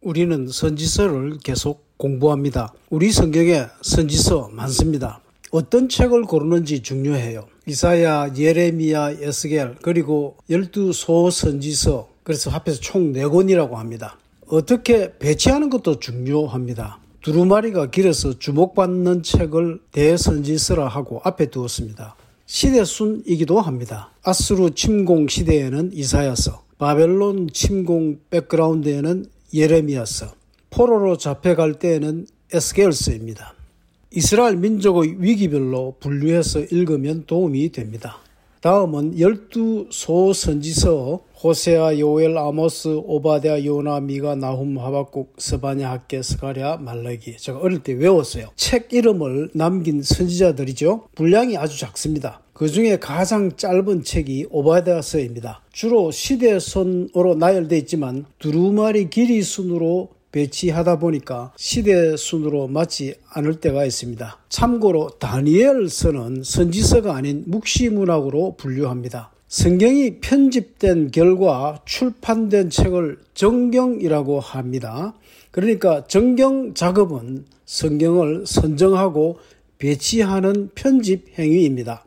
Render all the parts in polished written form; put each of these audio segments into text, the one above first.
우리는 선지서를 계속 공부합니다. 우리 성경에 선지서 많습니다. 어떤 책을 고르는지 중요해요. 이사야, 예레미야, 에스겔, 그리고 12소 선지서, 그래서 합해서 총 4권이라고 합니다. 어떻게 배치하는 것도 중요합니다. 두루마리가 길어서 주목받는 책을 대선지서라 하고 앞에 두었습니다. 시대순이기도 합니다. 아수르 침공 시대에는 이사야서, 바벨론 침공 백그라운드에는 예레미야서, 포로로 잡혀갈 때에는 에스겔서입니다. 이스라엘 민족의 위기별로 분류해서 읽으면 도움이 됩니다. 다음은 12소 선지서, 호세아, 요엘, 아모스, 오바댜, 요나, 미가, 나훔, 하박국, 스바냐, 학개, 스가랴, 말라기. 제가 어릴 때 외웠어요. 책 이름을 남긴 선지자들이죠. 분량이 아주 작습니다. 그 중에 가장 짧은 책이 오바댜서입니다. 주로 시대순으로 나열되어 있지만 두루마리 길이 순으로 배치하다 보니까 시대순으로 맞지 않을 때가 있습니다. 참고로 다니엘서는 선지서가 아닌 묵시문학으로 분류합니다. 성경이 편집된 결과 출판된 책을 정경이라고 합니다. 그러니까 정경 작업은 성경을 선정하고 배치하는 편집 행위입니다.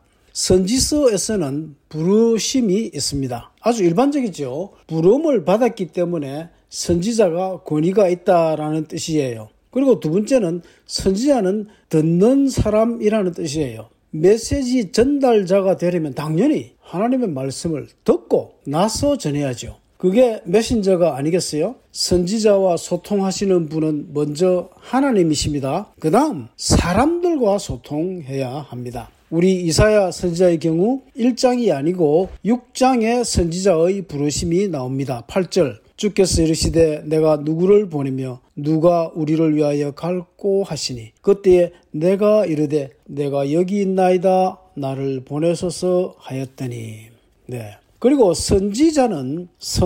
선지서에서는 부르심이 있습니다. 아주 일반적이죠. 부름을 받았기 때문에 선지자가 권위가 있다라는 뜻이에요. 그리고 두 번째는 선지자는 듣는 사람이라는 뜻이에요. 메시지 전달자가 되려면 당연히 하나님의 말씀을 듣고 나서 전해야죠. 그게 메신저가 아니겠어요? 선지자와 소통하시는 분은 먼저 하나님이십니다. 그 다음 사람들과 소통해야 합니다. 우리 이사야 선지자의 경우 1장이 아니고 6장의 선지자의 부르심이 나옵니다. 8절, 주께서 이르시되 내가 누구를 보내며 누가 우리를 위하여 갈고 하시니 그때에 내가 이르되 내가 여기 있나이다 나를 보내소서 하였더니. 네. 그리고 선지자는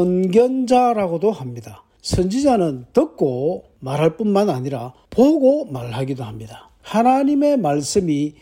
선견자라고도 합니다. 선지자는 듣고 말할 뿐만 아니라 보고 말하기도 합니다. 하나님의 말씀이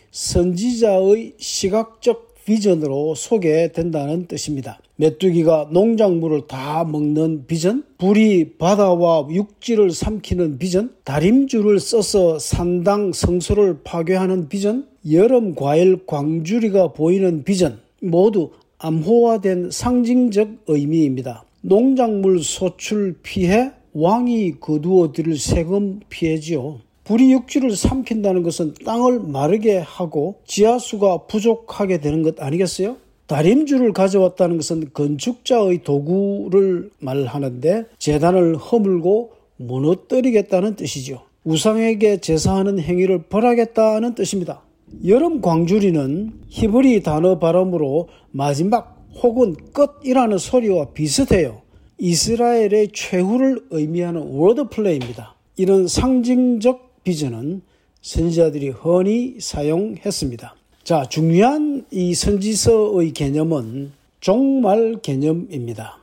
선지자의 시각적 비전으로 소개된다는 뜻입니다. 메뚜기가 농작물을 다 먹는 비전, 불이 바다와 육지를 삼키는 비전, 다림줄을 써서 산당 성소를 파괴하는 비전, 여름 과일 광주리가 보이는 비전, 모두 암호화된 상징적 의미입니다. 농작물 소출 피해, 왕이 거두어 드릴 세금 피해지요. 불이 육지를 삼킨다는 것은 땅을 마르게 하고 지하수가 부족하게 되는 것 아니겠어요? 다림줄을 가져왔다는 것은 건축자의 도구를 말하는데 제단을 허물고 무너뜨리겠다는 뜻이죠. 우상에게 제사하는 행위를 벌하겠다는 뜻입니다. 여름 광주리는 히브리 단어 발음으로 마지막 혹은 끝이라는 소리와 비슷해요. 이스라엘의 최후를 의미하는 워드플레이입니다. 이런 상징적 비전은 선지자들이 흔히 사용했습니다. 자, 중요한 이 선지서의 개념은 종말 개념입니다.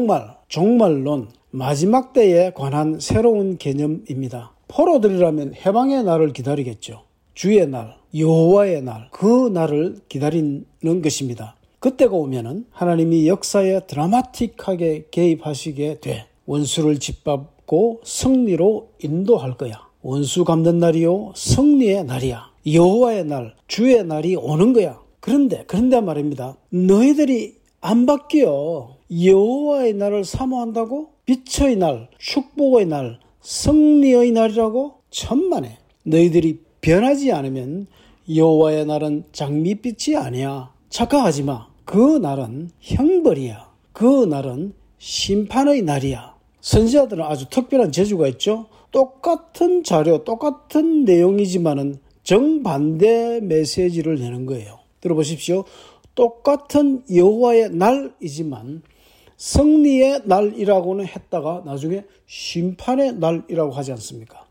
종말론, 마지막 때에 관한 새로운 개념입니다. 포로들이라면 해방의 날을 기다리겠죠. 주의 날, 여호와의 날, 그 날을 기다리는 것입니다. 그때가 오면은 하나님이 역사에 드라마틱하게 개입하시게 돼 원수를 짓밟고 승리로 인도할 거야. 원수 갚는 날이요 승리의 날이야. 여호와의 날, 주의 날이 오는 거야. 그런데 말입니다. 너희들이 안 바뀌어. 여호와의 날을 사모한다고? 빛의 날, 축복의 날, 승리의 날이라고? 천만에. 너희들이 변하지 않으면 여호와의 날은 장밋빛이 아니야. 착각하지 마. 그 날은 형벌이야. 그 날은 심판의 날이야. 선지자들은 아주 특별한 재주가 있죠. 똑같은 자료, 똑같은 내용이지만은 정반대 메시지를 내는 거예요. 들어보십시오. 똑같은 여호와의 날이지만 승리의 날이라고는 했다가 나중에 심판의 날이라고 하지 않습니까?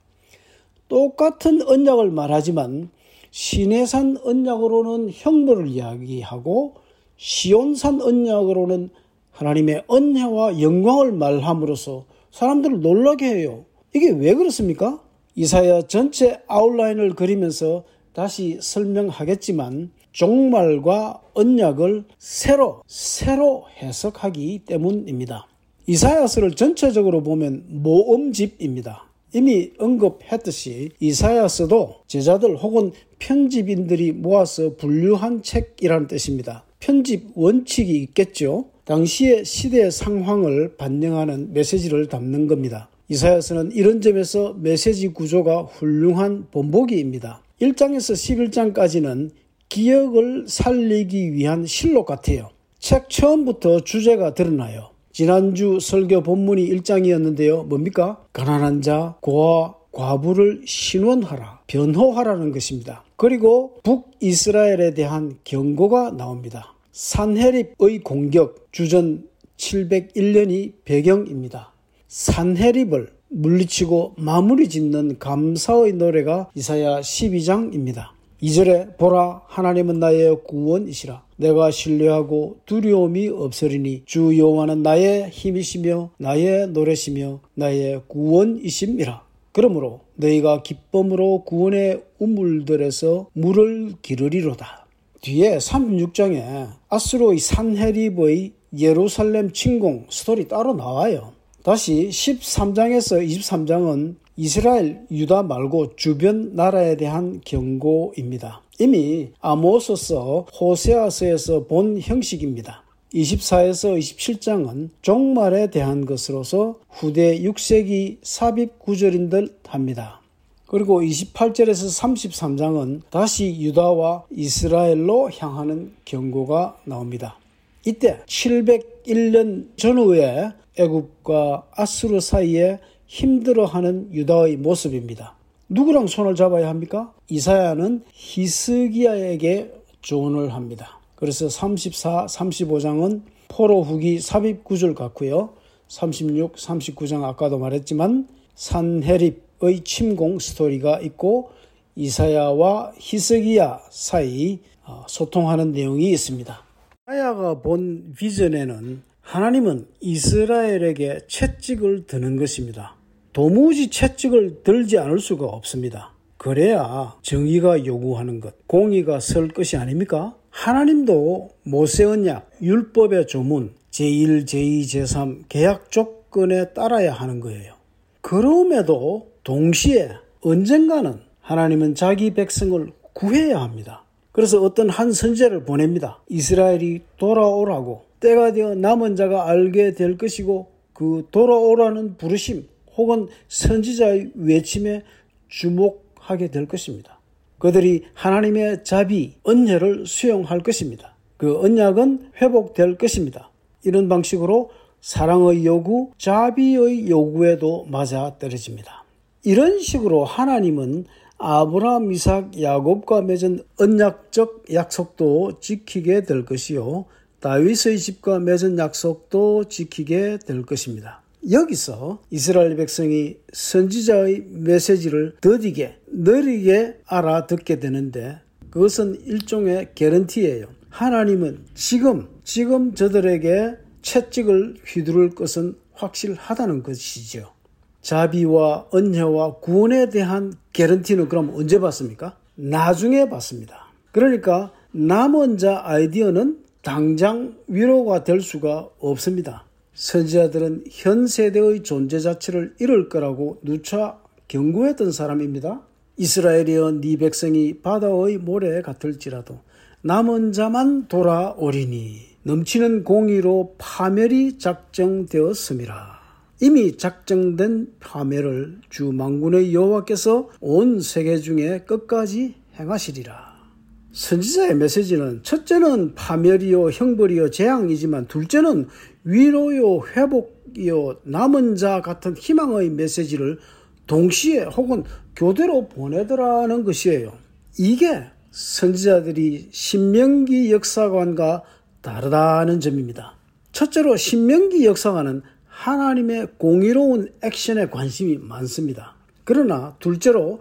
똑같은 언약을 말하지만 시내산 언약으로는 형벌을 이야기하고 시온산 언약으로는 하나님의 은혜와 영광을 말함으로써 사람들을 놀라게 해요. 이게 왜 그렇습니까? 이사야 전체 아웃라인을 그리면서 다시 설명하겠지만 종말과 언약을 새로 해석하기 때문입니다. 이사야서를 전체적으로 보면 모음집입니다. 이미 언급했듯이 이사야서도 제자들 혹은 편집인들이 모아서 분류한 책이라는 뜻입니다. 편집 원칙이 있겠죠. 당시의 시대의 상황을 반영하는 메시지를 담는 겁니다. 이사야서는 이런 점에서 메시지 구조가 훌륭한 본보기입니다. 1장에서 11장까지는 기억을 살리기 위한 실록 같아요. 책 처음부터 주제가 드러나요. 지난주 설교 본문이 1장이었는데요. 뭡니까? 가난한 자, 고아, 과부를 신원하라, 변호하라는 것입니다. 그리고 북이스라엘에 대한 경고가 나옵니다. 산헤립의 공격, 주전 701년이 배경입니다. 산헤립을 물리치고 마무리 짓는 감사의 노래가 이사야 12장입니다. 2절에 보라, 하나님은 나의 구원이시라. 내가 신뢰하고 두려움이 없으리니 주 여호와는 나의 힘이시며 나의 노래시며 나의 구원이심이라. 그러므로 너희가 기쁨으로 구원의 우물들에서 물을 기르리로다. 뒤에 36장에 아수르의 산헤립의 예루살렘 침공 스토리 따로 나와요. 다시 13장에서 23장은 이스라엘, 유다 말고 주변 나라에 대한 경고입니다. 이미 아모스서, 호세아서에서 본 형식입니다. 24에서 27장은 종말에 대한 것으로서 후대 6세기 삽입 구절인 듯 합니다. 그리고 28절에서 33장은 다시 유다와 이스라엘로 향하는 경고가 나옵니다. 이때 701년 전후에 애굽과 아수르 사이에 힘들어하는 유다의 모습입니다. 누구랑 손을 잡아야 합니까? 이사야는 히스기야에게 조언을 합니다. 그래서 34, 35장은 포로 후기 삽입 구절 같고요. 36, 39장 아까도 말했지만 산헤립의 침공 스토리가 있고 이사야와 히스기야 사이 소통하는 내용이 있습니다. 이사야가 본 비전에는 하나님은 이스라엘에게 채찍을 드는 것입니다. 도무지 채찍을 들지 않을 수가 없습니다. 그래야 정의가 요구하는 것, 공의가 설 것이 아닙니까? 하나님도 모세 언약, 율법의 조문, 제1, 제2, 제3 계약 조건에 따라야 하는 거예요. 그럼에도 동시에 언젠가는 하나님은 자기 백성을 구해야 합니다. 그래서 어떤 한 선지자를 보냅니다. 이스라엘이 돌아오라고. 때가 되어 남은 자가 알게 될 것이고 그 돌아오라는 부르심 혹은 선지자의 외침에 주목하게 될 것입니다. 그들이 하나님의 자비, 언약을 수용할 것입니다. 그 언약은 회복될 것입니다. 이런 방식으로 사랑의 요구, 자비의 요구에도 맞아떨어집니다. 이런 식으로 하나님은 아브라함, 이삭, 야곱과 맺은 언약적 약속도 지키게 될 것이요. 다윗의 집과 맺은 약속도 지키게 될 것입니다. 여기서 이스라엘 백성이 선지자의 메시지를 더디게, 느리게 알아듣게 되는데 그것은 일종의 개런티예요. 하나님은 지금 저들에게 채찍을 휘두를 것은 확실하다는 것이죠. 자비와 언약과 구원에 대한 개런티는 그럼 언제 받습니까? 나중에 받습니다. 그러니까 남은 자 아이디어는 당장 위로가 될 수가 없습니다. 선지자들은 현 세대의 존재 자체를 잃을 거라고 누차 경고했던 사람입니다. 이스라엘이여 네 백성이 바다의 모래 같을지라도 남은 자만 돌아오리니 넘치는 공의로 파멸이 작정되었음이라. 이미 작정된 파멸을 주 만군의 여호와께서 온 세계 중에 끝까지 행하시리라. 선지자의 메시지는 첫째는 파멸이요 형벌이요 재앙이지만 둘째는 위로요 회복이요 남은 자 같은 희망의 메시지를 동시에 혹은 교대로 보내더라는 것이에요. 이게 선지자들이 신명기 역사관과 다르다는 점입니다. 첫째로 신명기 역사관은 하나님의 공의로운 액션에 관심이 많습니다. 그러나 둘째로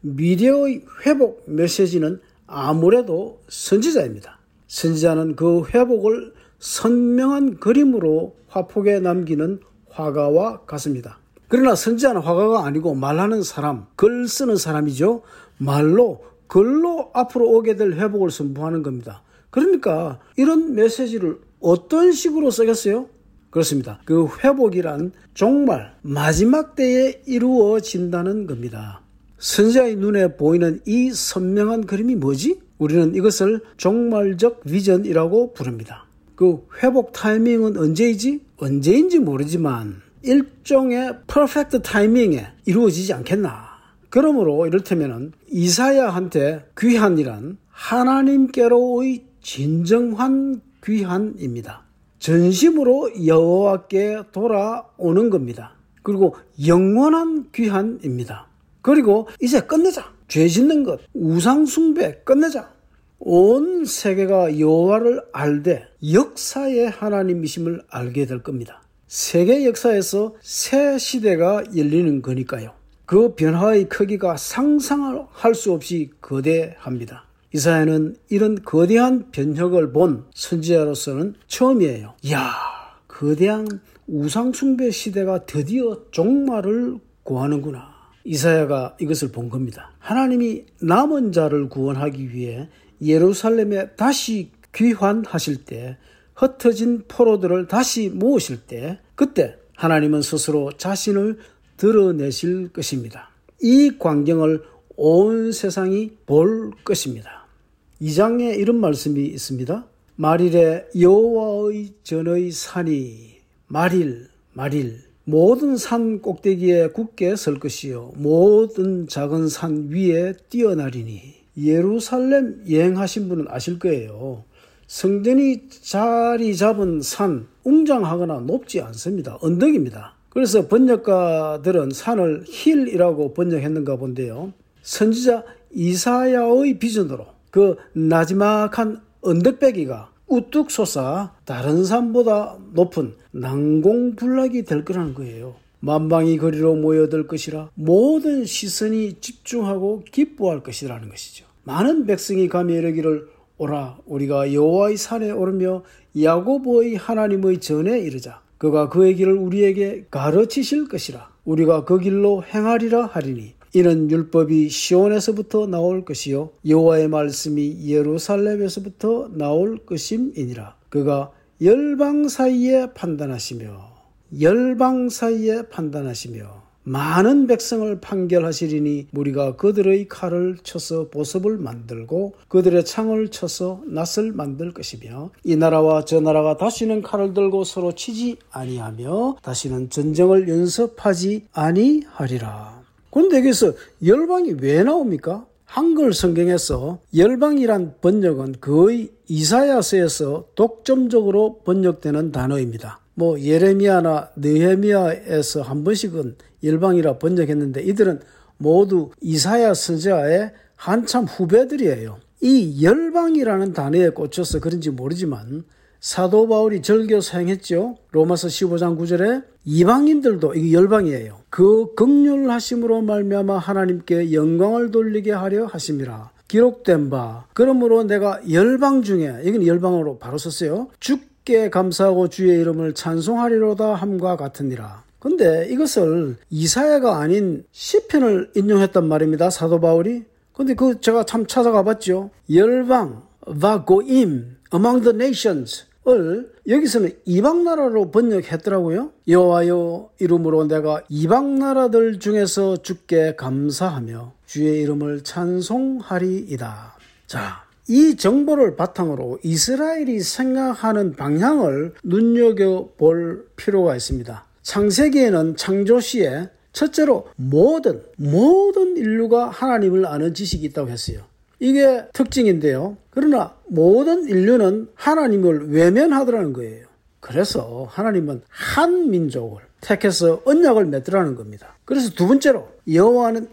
미래의 회복 메시지는 아무래도 선지자입니다. 선지자는 그 회복을 선명한 그림으로 화폭에 남기는 화가와 같습니다. 그러나 선지자는 화가가 아니고 말하는 사람, 글 쓰는 사람이죠. 글로 앞으로 오게 될 회복을 선포하는 겁니다. 그러니까 이런 메시지를 어떤 식으로 쓰겠어요? 그렇습니다. 그 회복이란 정말 마지막 때에 이루어진다는 겁니다. 선지자의 눈에 보이는 이 선명한 그림이 뭐지? 우리는 이것을 종말적 비전이라고 부릅니다. 그 회복 타이밍은 언제이지? 언제인지 모르지만 일종의 퍼펙트 타이밍에 이루어지지 않겠나. 그러므로 이를테면 이사야한테 귀한이란 하나님께로의 진정한 귀한입니다. 전심으로 여호와께 돌아오는 겁니다. 그리고 영원한 귀한입니다. 그리고 이제 끝내자. 죄 짓는 것, 우상 숭배 끝내자. 온 세계가 여호와를 알되 역사의 하나님이심을 알게 될 겁니다. 세계 역사에서 새 시대가 열리는 거니까요. 그 변화의 크기가 상상할 수 없이 거대합니다. 이사야는 이런 거대한 변혁을 본 선지자로서는 처음이에요. 이야, 거대한 우상 숭배 시대가 드디어 종말을 구하는구나. 이사야가 이것을 본 겁니다. 하나님이 남은 자를 구원하기 위해 예루살렘에 다시 귀환하실 때, 흩어진 포로들을 다시 모으실 때, 그때 하나님은 스스로 자신을 드러내실 것입니다. 이 광경을 온 세상이 볼 것입니다. 2장에 이런 말씀이 있습니다. 말일에 여호와의 전의 산이 말일 모든 산 꼭대기에 굳게 설 것이요 모든 작은 산 위에 뛰어나리니. 예루살렘 여행하신 분은 아실 거예요. 성전이 자리 잡은 산, 웅장하거나 높지 않습니다. 언덕입니다. 그래서 번역가들은 산을 힐이라고 번역했는가 본데요. 선지자 이사야의 비전으로 그 나지막한 언덕배기가 우뚝 솟아 다른 산보다 높은 난공불락이 될 거라는 거예요. 만방이 거리로 모여들 것이라 모든 시선이 집중하고 기뻐할 것이라는 것이죠. 많은 백성이 가며 이르기를 오라 우리가 여호와의 산에 오르며 야고보의 하나님의 전에 이르자. 그가 그의 길을 우리에게 가르치실 것이라. 우리가 그 길로 행하리라 하리니. 이는 율법이 시온에서부터 나올 것이요 여호와의 말씀이 예루살렘에서부터 나올 것임이니라. 그가 열방 사이에 판단하시며 많은 백성을 판결하시리니 무리가 그들의 칼을 쳐서 보습을 만들고 그들의 창을 쳐서 낫을 만들 것이며 이 나라와 저 나라가 다시는 칼을 들고 서로 치지 아니하며 다시는 전쟁을 연습하지 아니하리라. 그런데 여기서 열방이 왜 나옵니까? 한글 성경에서 열방이란 번역은 거의 이사야서에서 독점적으로 번역되는 단어입니다. 예레미야나 느헤미야에서 한 번씩은 열방이라 번역했는데 이들은 모두 이사야 선지자의 한참 후배들이에요. 이 열방이라는 단어에 꽂혀서 그런지 모르지만 사도 바울이 절교 사용했죠. 로마서 15장 9절에 이방인들도 이게 열방이에요. 그 긍휼하심으로 말미암아 하나님께 영광을 돌리게 하려 하심이라. 기록된 바 그러므로 내가 열방 중에 여기는 열방으로 바로 썼어요. 주께 감사하고 주의 이름을 찬송하리로다 함과 같으니라. 근데 이것을 이사야가 아닌 시편을 인용했단 말입니다. 사도 바울이. 근데 제가 참 찾아가 봤죠. 열방 바고임 among the nations 을 여기서는 이방 나라로 번역했더라고요. 여호와여 이름으로 내가 이방 나라들 중에서 주께 감사하며 주의 이름을 찬송하리이다. 자, 이 정보를 바탕으로 이스라엘이 생각하는 방향을 눈여겨볼 필요가 있습니다. 창세기에는 창조시에 첫째로 모든 인류가 하나님을 아는 지식이 있다고 했어요. 이게 특징인데요. 그러나 모든 인류는 하나님을 외면하더라는 거예요. 그래서 하나님은 한 민족을 택해서 언약을 맺더라는 겁니다. 그래서 두 번째로 여호와는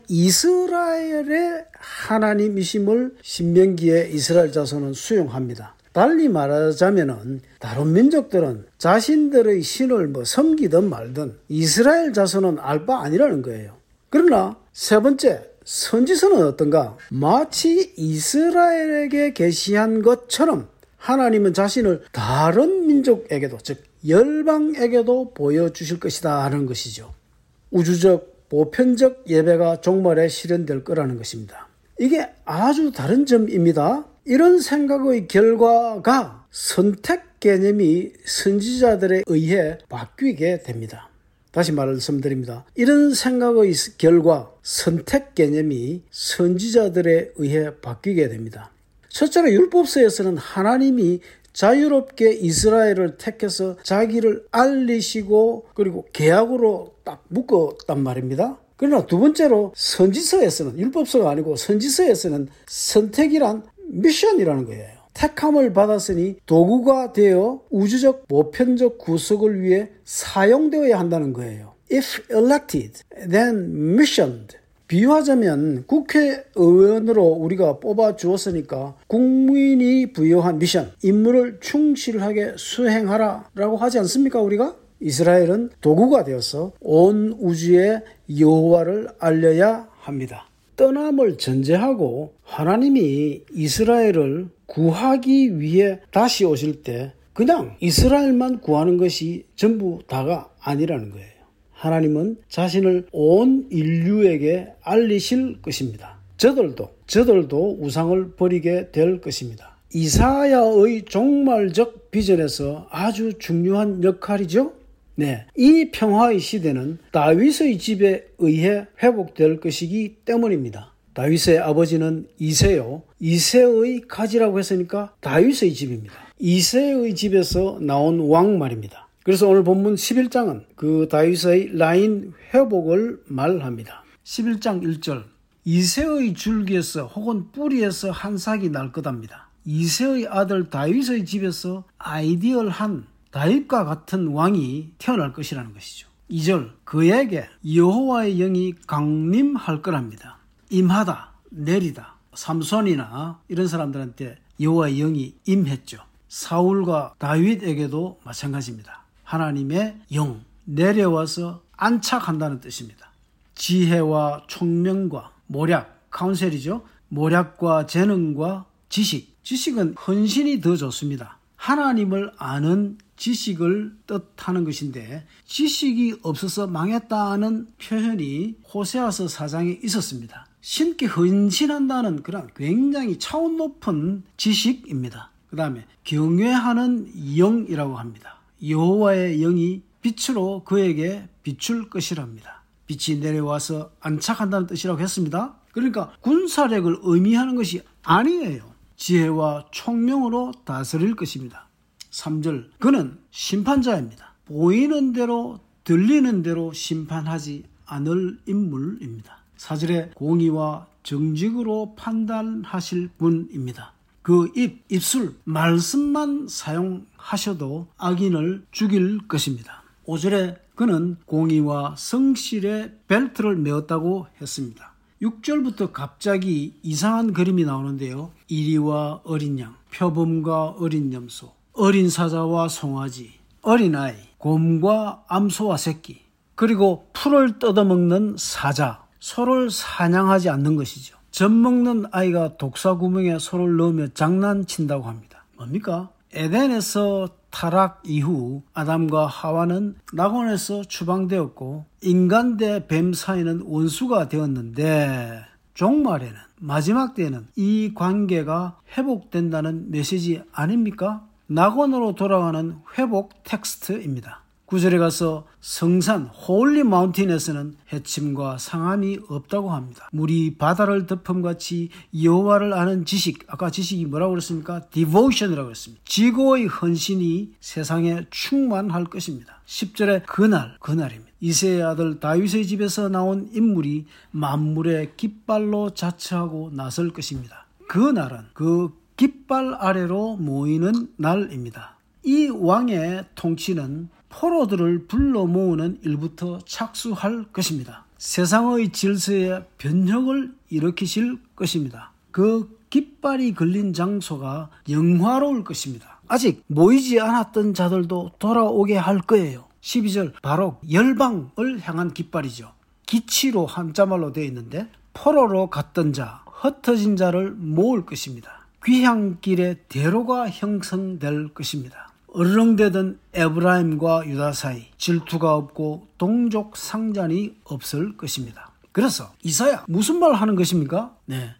이스라엘의 하나님이심을 신명기에 이스라엘 자손은 수용합니다. 달리 말하자면은 다른 민족들은 자신들의 신을 섬기든 말든 이스라엘 자손은 알 바 아니라는 거예요. 그러나 세 번째 선지서는 어떤가? 마치 이스라엘에게 계시한 것처럼 하나님은 자신을 다른 민족에게도 즉 열방에게도 보여주실 것이다 하는 것이죠. 우주적 보편적 예배가 종말에 실현될 거라는 것입니다. 이게 아주 다른 점입니다. 이런 생각의 결과가 선택 선택 개념이 선지자들에 의해 바뀌게 됩니다. 다시 말씀드립니다. 이런 생각의 결과 선택 개념이 선지자들에 의해 바뀌게 됩니다. 첫째로 율법서에서는 하나님이 자유롭게 이스라엘을 택해서 자기를 알리시고 그리고 계약으로 딱 묶었단 말입니다. 그러나 두 번째로 선지서에서는, 율법서가 아니고 선지서에서는 선택이란 미션이라는 거예요. 택함을 받았으니 도구가 되어 우주적 보편적 구속을 위해 사용되어야 한다는 거예요. If elected, then missioned. 비유하자면 국회의원으로 우리가 뽑아 주었으니까 국민이 부여한 미션, 임무를 충실하게 수행하라 라고 하지 않습니까 우리가? 이스라엘은 도구가 되어서 온 우주에 여호와를 알려야 합니다. 떠남을 전제하고 하나님이 이스라엘을 구하기 위해 다시 오실 때 그냥 이스라엘만 구하는 것이 전부 다가 아니라는 거예요. 하나님은 자신을 온 인류에게 알리실 것입니다. 저들도 우상을 버리게 될 것입니다. 이사야의 종말적 비전에서 아주 중요한 역할이죠. 네, 이 평화의 시대는 다윗의 집에 의해 회복될 것이기 때문입니다. 다윗의 아버지는 이새요. 이새의 가지라고 했으니까 다윗의 집입니다. 이새의 집에서 나온 왕 말입니다. 그래서 오늘 본문 11장은 그 다윗의 라인 회복을 말합니다. 11장 1절 이새의 줄기에서 혹은 뿌리에서 한 삭이 날 것합니다. 이새의 아들 다윗의 집에서 아이디얼한 다윗과 같은 왕이 태어날 것이라는 것이죠. 2절 그에게 여호와의 영이 강림할 거랍니다. 임하다, 내리다. 삼손이나 이런 사람들한테 여호와의 영이 임했죠. 사울과 다윗에게도 마찬가지입니다. 하나님의 영 내려와서 안착한다는 뜻입니다. 지혜와 총명과 모략, 카운셀이죠. 모략과 재능과 지식은 헌신이 더 좋습니다. 하나님을 아는 지식을 뜻하는 것인데 지식이 없어서 망했다는 표현이 호세아서 4장에 있었습니다. 신께 헌신한다는 그런 굉장히 차원 높은 지식입니다. 그 다음에 경외하는 영이라고 합니다. 여호와의 영이 빛으로 그에게 비출 것이랍니다. 빛이 내려와서 안착한다는 뜻이라고 했습니다. 그러니까 군사력을 의미하는 것이 아니에요. 지혜와 총명으로 다스릴 것입니다. 3절 그는 심판자입니다. 보이는 대로 들리는 대로 심판하지 않을 인물입니다. 4절에 공의와 정직으로 판단하실 분입니다. 그 입술, 말씀만 사용하셔도 악인을 죽일 것입니다. 5절에 그는 공의와 성실의 벨트를 메었다고 했습니다. 6절부터 갑자기 이상한 그림이 나오는데요. 이리와 어린 양, 표범과 어린 염소, 어린 사자와 송아지, 어린아이, 곰과 암소와 새끼, 그리고 풀을 뜯어먹는 사자, 소를 사냥하지 않는 것이죠. 젖 먹는 아이가 독사구멍에 소를 넣으며 장난친다고 합니다. 뭡니까? 에덴에서 타락 이후 아담과 하와는 낙원에서 추방되었고 인간 대 뱀 사이는 원수가 되었는데 종말에는 마지막 때에는 이 관계가 회복된다는 메시지 아닙니까? 낙원으로 돌아가는 회복 텍스트입니다. 9절에 가서 성산 홀리 마운틴에서는 해침과 상함이 없다고 합니다. 물이 바다를 덮음같이 여호와를 아는 지식, 아까 지식이 뭐라고 그랬습니까? 디보션이라고 했습니다. 지고의 헌신이 세상에 충만할 것입니다. 10절에 그날입니다. 이새의 아들 다윗의 집에서 나온 인물이 만물의 깃발로 자처하고 나설 것입니다. 그날은 그 깃발 아래로 모이는 날입니다. 이 왕의 통치는 포로들을 불러 모으는 일부터 착수할 것입니다. 세상의 질서에 변혁을 일으키실 것입니다. 그 깃발이 걸린 장소가 영화로울 것입니다. 아직 모이지 않았던 자들도 돌아오게 할 거예요. 12절 바로 열방을 향한 깃발이죠. 기치로 한자말로 되어 있는데 포로로 갔던 자, 흩어진 자를 모을 것입니다. 귀향길의 대로가 형성될 것입니다. 어르렁대던 에브라임과 유다 사이 질투가 없고 동족 상잔이 없을 것입니다. 그래서 이사야 무슨 말 하는 것입니까?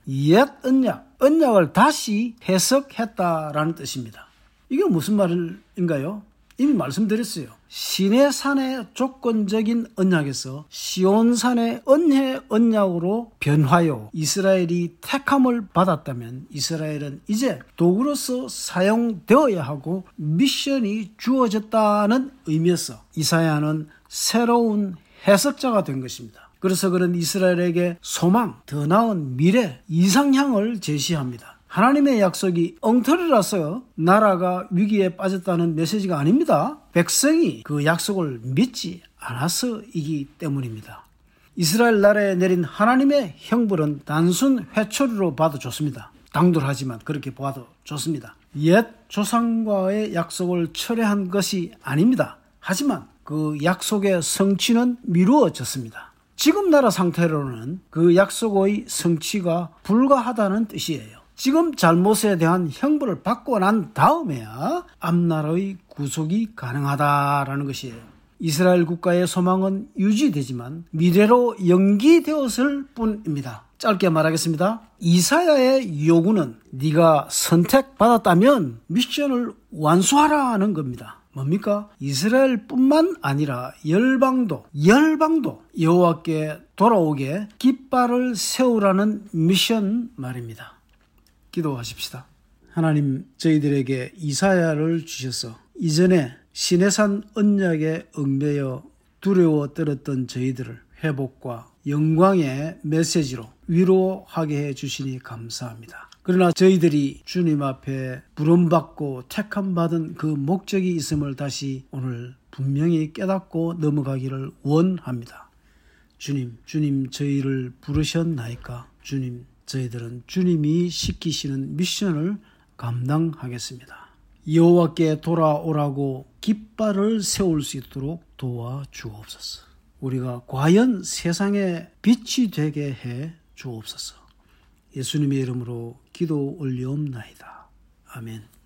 옛 언약을 다시 해석했다라는 뜻입니다. 이게 무슨 말을 언약인가요? 이미 말씀드렸어요. 시내산의 조건적인 언약에서 시온산의 은혜 언약으로 변화요. 이스라엘이 택함을 받았다면 이스라엘은 이제 도구로서 사용되어야 하고 미션이 주어졌다는 의미에서 이사야는 새로운 해석자가 된 것입니다. 그래서 그런 이스라엘에게 소망, 더 나은 미래, 이상향을 제시합니다. 하나님의 약속이 엉터리라서 나라가 위기에 빠졌다는 메시지가 아닙니다. 백성이 그 약속을 믿지 않아서이기 때문입니다. 이스라엘 나라에 내린 하나님의 형벌은 단순 회초리로 봐도 좋습니다. 당돌하지만 그렇게 봐도 좋습니다. 옛 조상과의 약속을 철회한 것이 아닙니다. 하지만 그 약속의 성취는 미루어졌습니다. 지금 나라 상태로는 그 약속의 성취가 불가하다는 뜻이에요. 지금 잘못에 대한 형벌을 받고 난 다음에야 앞나라의 구속이 가능하다라는 것이에요. 이스라엘 국가의 소망은 유지되지만 미래로 연기되었을 뿐입니다. 짧게 말하겠습니다. 이사야의 요구는 네가 선택받았다면 미션을 완수하라는 겁니다. 뭡니까? 이스라엘뿐만 아니라 열방도 여호와께 돌아오게 깃발을 세우라는 미션 말입니다. 기도하십시다. 하나님, 저희들에게 이사야를 주셔서 이전에 시내산 언약에 얽매여 두려워 떨었던 저희들을 회복과 영광의 메시지로 위로하게 해주시니 감사합니다. 그러나 저희들이 주님 앞에 부름받고 택함받은 그 목적이 있음을 다시 오늘 분명히 깨닫고 넘어가기를 원합니다. 주님 저희를 부르셨나이까? 주님, 저희들은 주님이 시키시는 미션을 감당하겠습니다. 여호와께 돌아오라고 깃발을 세울 수 있도록 도와주옵소서. 우리가 과연 세상에 빛이 되게 해 주옵소서. 예수님의 이름으로 기도 올리옵나이다. 아멘.